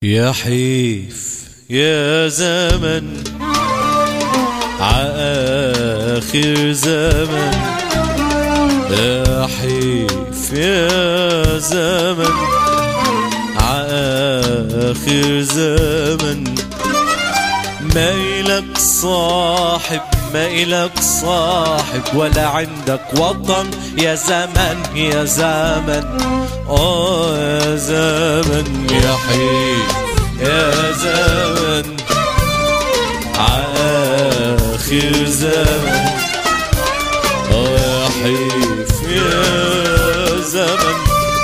يا حيف يا زمن عآخر زمن، يا حيف يا زمن عآخر زمن. ما إلك صاحب ما إلك صاحب ولا عندك وطن يا زمن يا زمن. يا زمن يا حيف يا زمن عآخر زمن. يا حيف يا زمن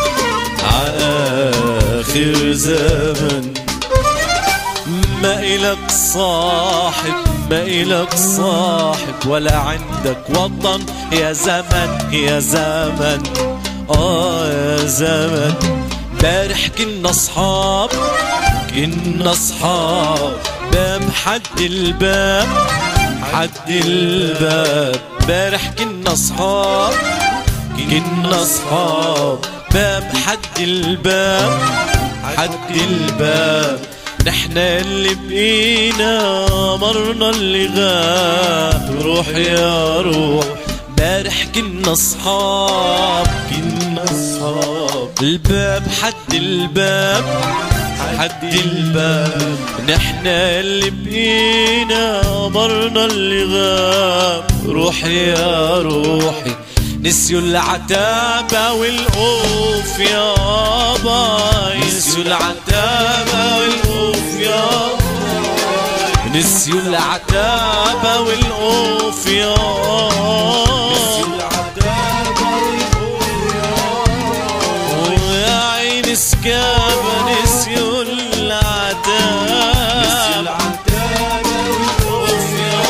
عآخر زمن. ما إلك صاحب ما إلك صاحب ولا عندك وطن يا زمن يا زمن. يا زمن. بارح كنا أصحاب كنا أصحاب باب حد الباب حد الباب. بارح كنا أصحاب كنا أصحاب باب حد الباب حد الباب. نحنا اللي بقينا مرنا اللي غاب. روح يا روح. بارح كنا أصحاب كنا أصحاب الباب حد الباب حد الباب. نحنا اللي بقينا مرنا اللي غاب. روحي يا روحي. نسيوا العتابة والقوف يابا، نسيوا العتابة والقوف يابا، نسيوا العتابة والقوف يابا، نسيوا العتابة والقوف يابا. ويا عين سكابة نسيوا العتابة نسيوا العتابة والقوف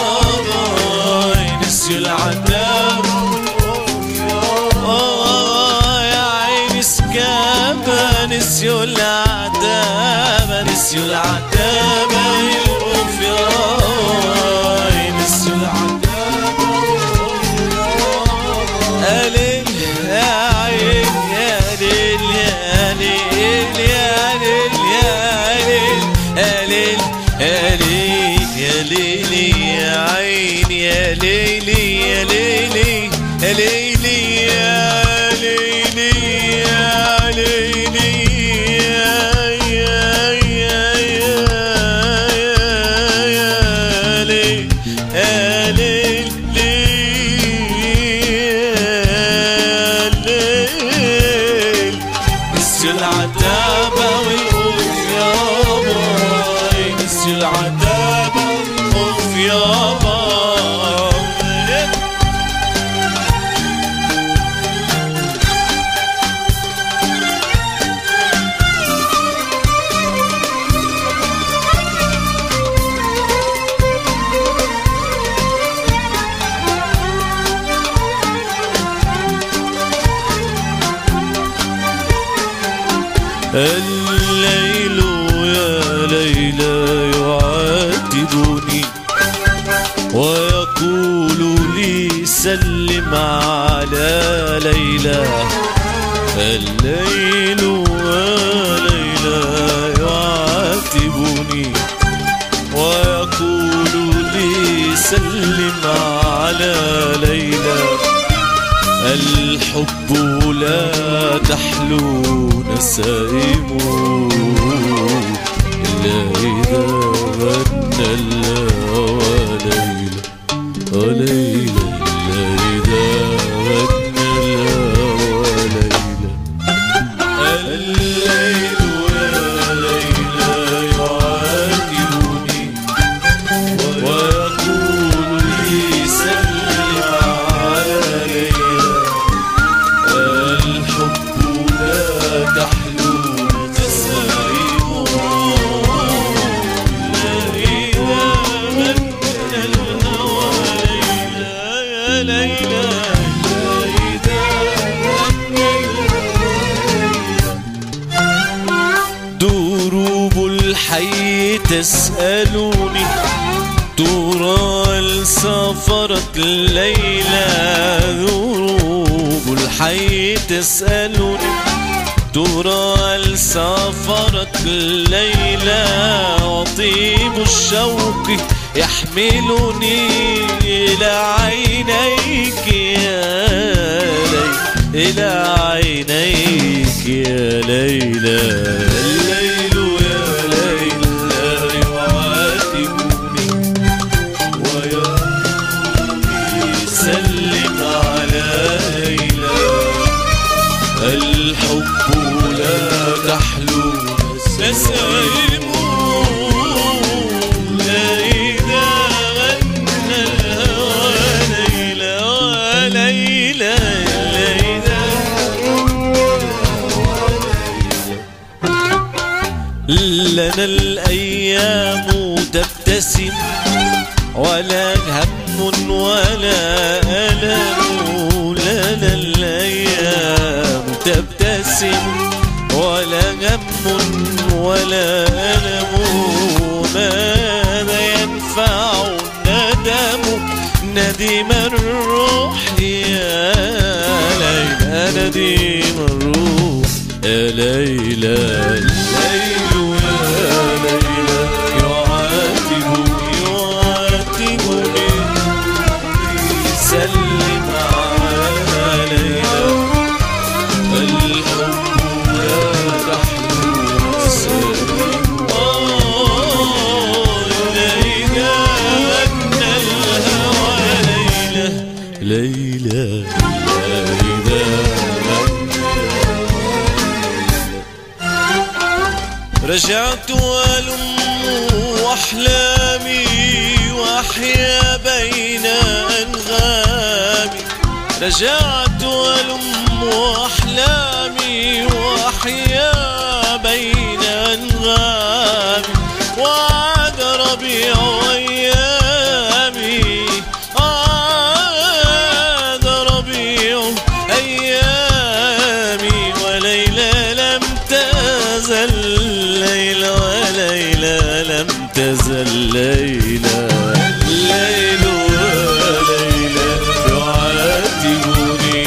يابا، نسيوا العتابة نسيوا العتابة نسيوا العتابة والقوف ياي، نسيوا العتابة والقوف يا ليل يا عين يا ليل يا ليل يا ليل يا ليل يا ليل يا ليل يا عين يا ليل يا ليل يا ليل يا ليل يا ليل. نسيوا العتابة والقوف يابا، نسيوا العتابة والقوف يابا. الليل يا ليلى يعاتبني ويقول لي سلم على ليلى. الليل يا ليلى يعاتبني ويقول لي سلم على ليلى. الحب لا تحلو نسائمه إلا إذا غنى الهوى ليلى وليلى، إلا إذا غنى الهوى ليلى. الليل يا ليلى يعاتبني ويقول لي سلم على ليلى. الحب لا تحلو نسائمه إلا إذا غنى الهوى ليلى يا ليلى، إلا إذا غنى الهوى. دروب الحي تسألوني ترى سافرت ليلى. دروب الحي تسألوني ترى سافرت الليلة وطيب الشوق يحملني إلى عينيك يا ليلى، إلى عينيك يا ليلى. الليل يا ليلى يعاتبني ويسلم على ليلى، الحب لا تحلو نسائم لا إذا غنى الهوى ليلى وليلى ليلى. لنا الأيام تبتسم ولا هم ولا ألم، لنا الأيام تبتسم ولا هم ولا ألم، ماذا ينفع الندم ندم الروح يا ليلى، ندم الروح يا ليلى. الليل يا ليلى يعاتبني يسلم على ليلى، الحب لا تحلو نسائم ليلى غنى الهوى ليلى ليلى ليلى. رجعت والم احلامي واحيا بين انغامي، رجعت والم احلامي واحيا بين انغامي، وعاد ربيع ايامي، عاد ربيع ايامي، وليلى لم تزل ليلى، وليلى لم تزل ليلى. الليل وليلى يعاتبني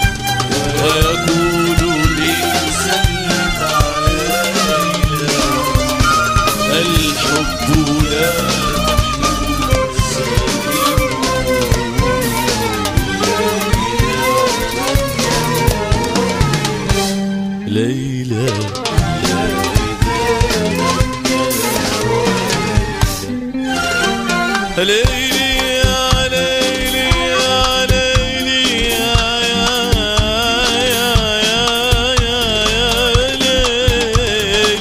ويقول لي سلم على ليلى، الحب لا تحلو نسائم ليلى. ليلي يا ليلي يا ليلي يا ليلي.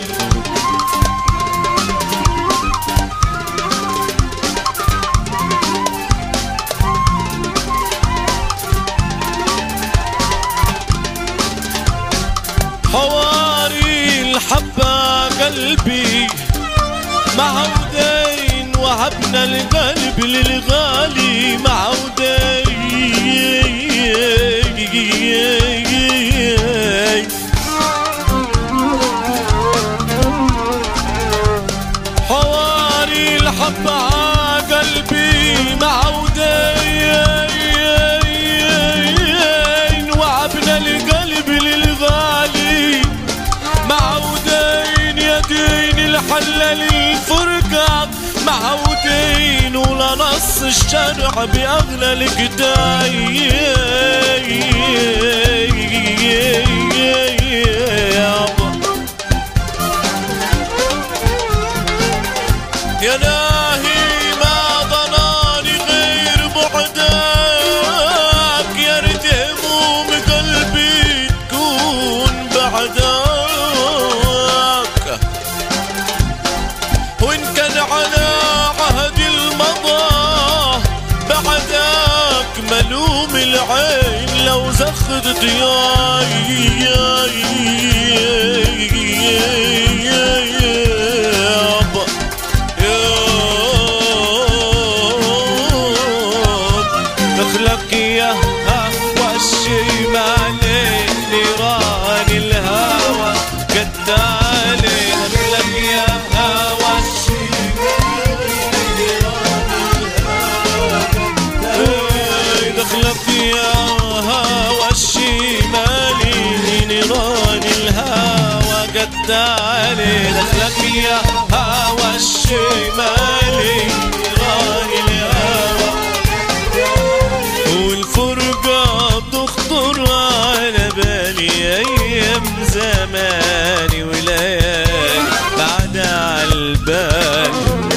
حواري الحبة قلبي معودين وهبنا القلب للغالي معودين، حواري الحبة قلبي معودين، وهبنا القلب للغالي معودين، يدين الحل للفرقة معودين، ولا نص الشرع بأغلى الكتايب. يا ناهي ما ضناني غير بعدك، يا ريت هموم قلبي تكون بعدك، وإن كان على عهد المضى بعدك ملوم العين لو زخدت دخلك يا هوى الشمالي نيران الهوى قدالي، دخلك يا هوى الشمالي نيران الهوى، دخلك يا هوى الشمالي نيران الهوى شمالي نيران الهوى، والفرقة تخطر على بالي أيام زماني وليالي بعدها عالبال،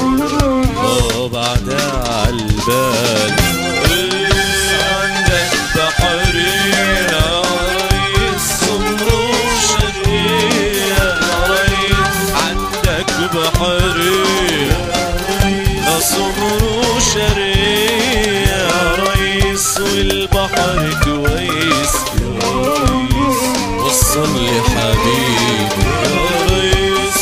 بعدها عالبال. عندك بحرية يا ريس سمر وشرقية يا ريس، عندك بحرية يا سمر وشرقية يا ريس، والبحر كويس يا ريس، وصل لي حبيبي يا ريس.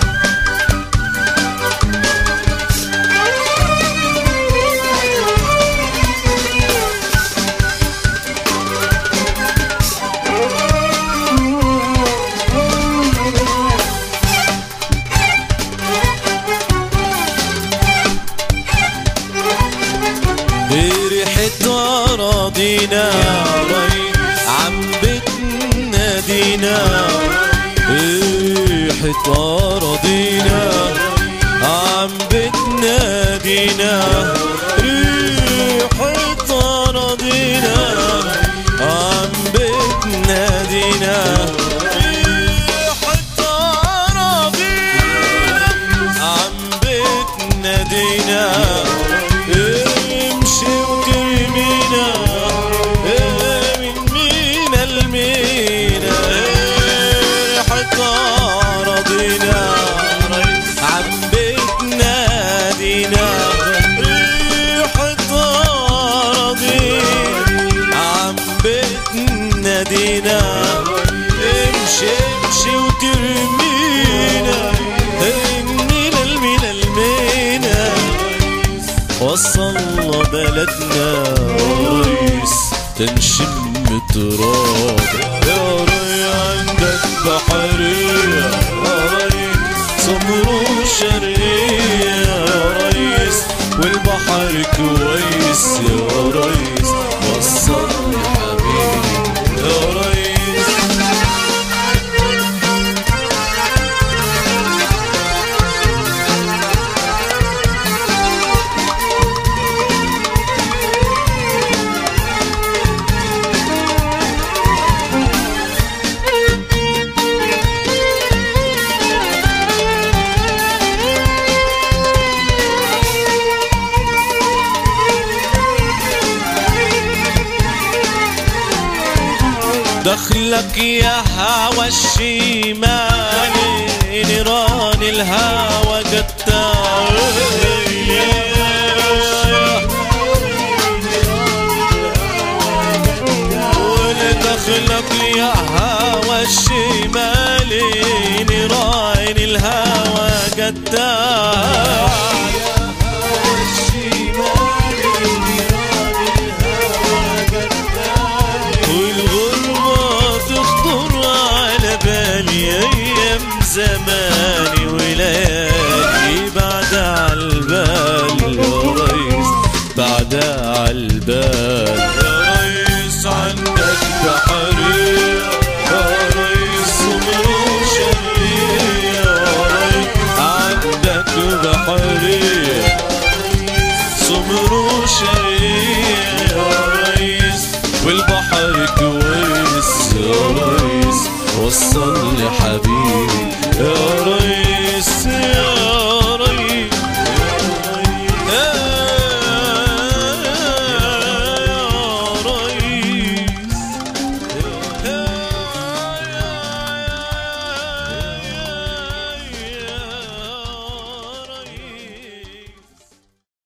بريحة أراضينا عم بتنادينا، ريحة أراضينا عم بتنادينا، ريحة أراضينا عم بتنادينا، ريحة أراضينا عم بتنادينا. امشي وترمينا من مينا لمينا، ريحة أراضينا عم بتنادينا، ريحة أراضينا عم بتنادينا. امشي امشي وترمينا مينا لمينا لمينا، وصلنا بلدنا ريس تنشم تراب يا ري. عندك بحرية يا ريس سمر وشرقية يا ريس، والبحر كويس يا ريس، وصلني حبيبي يا ريس. دخلك يا هوى الشمال نيران الهوى قتال، ودخلك يا هوى الشمال نيران الهوى قتال.